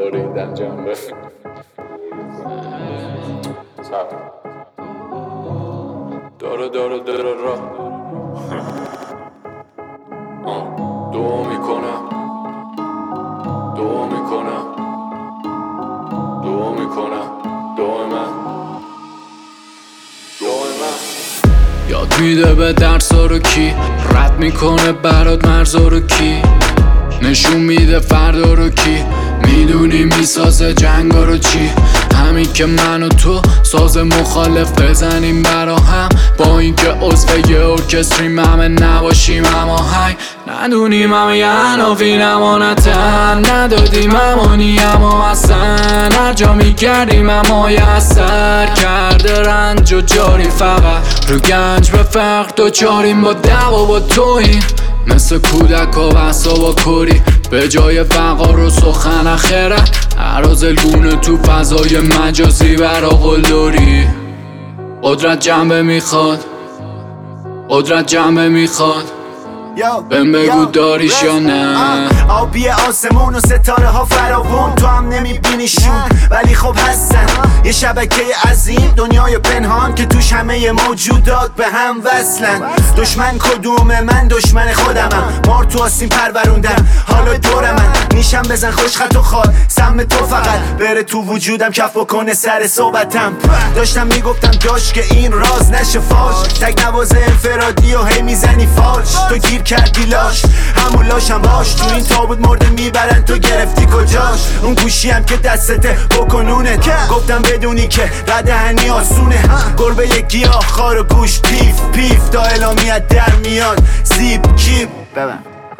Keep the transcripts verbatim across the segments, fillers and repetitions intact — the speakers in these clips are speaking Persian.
ریدن جنبه داره داره داره را دعا میکنم دعا میکنم دعا میکنم دعا من دعا من یاد میده به درسا رو کی رد میکنه برات مرزا رو کی نشون میده فردا رو کی میدونی میسازه جنگا رو چی همین که من و تو ساز مخالف بزنیم برا هم با اینکه عضو یه ارکستریم همه نباشیم اما هی ندونیم همه یه عناوین امانتن ندادیم امانی اما اصلا هر جا میگردیم اما یه اثر کرده رنج و جاری فقط رو گنج به فقر دوچاریم با دعوا با توییم مثل کودک ها و اصابا کری به جای وقار و سخن اخرت عرازلگونه تو فضای مجازی برا قلدری قدرت جنبه میخواد قدرت جنبه میخواد بهم بگو داریش یا نه آبی آسمون و ستاره ها فراوون تو هم نمیبینیشون ولی خب هستن یه شبکه عظیم دنیای پنهان که توش همه موجودات به هم وصلن دشمن کدومه من دشمن خودمم مار تو آسین پروروندم حالا دور من نیشم بزن خوش خط و خواد سم تو فقط بره تو وجودم کف بکنه سر صحبتم داشتم میگفتم داشت که این راز نشه فاش تک نواز انفرادی و هی میزنی فاش تو گیر کردی لاش همون لاشم باش تو این تابوت مرده میبرن تو گرفتی کجاش اون گوشی هم که دستته بکنونت گفتم بدونی که ردهنی آسونه گربه یک گیاه خار و گوش پیف پیف تا اعلامیت در میاد زیب کیب ببن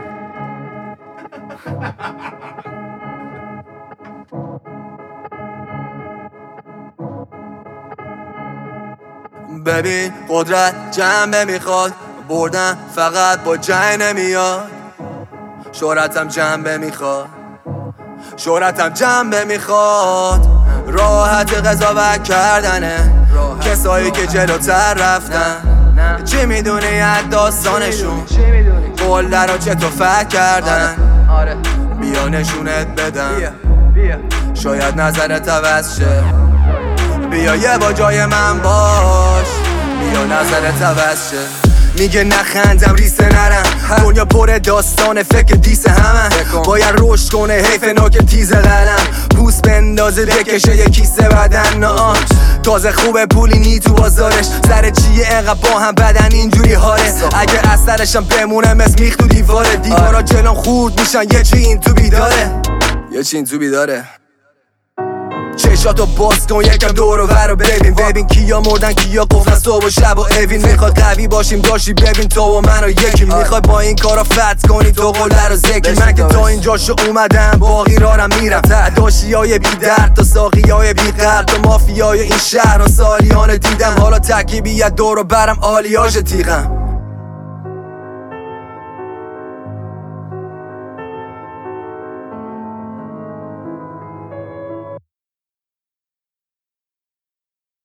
ببین قدرت جنبه میخواد بردن فقط با جنگ نمیاد شهرتم جنبه میخواد شهرتم جنبه میخواد راحت قضاوت کردنه کسایی که جلوتر رفتن چی میدونی از داستانشون قول رو چطور فکر کردن بیا نشونت بدم شاید نظرت عوض شه بیا یه با جای من باش بیا نظرت عوض شه میگه نخندم ریسه نرم دنیا پر داستانه فکر دیس همه باید رشد کنه حیف ناک تیز قلم پوست بندازه بکشه یه کیسه بدن نه تازه خوبه پولی نی تو بازارش سر چیه انقدر با هم بدن اینجوری حاله اگه اثرشم بمونه مثل میخ تو دیواره دیوارا جلوم خورد میشن یه چی این تو بیداره یه چی این تو بیداره چشاتو باز کن یکم دور و برو ببین ببین کیا مردن کیا قفلن صبح و شب و اوین میخواد قوی باشیم داشتی ببین تو و من و یکی میخواد با این کارا فتح کنی تو قله رو ذکی من که تا اینجاشو اومدم باقی رارم میرم داشتی های بی درد تا ساقی های بی قرد تا مافیای این شهر و سالیان دیدم حالا تکیبیت دور و برم آلیاژ تیغم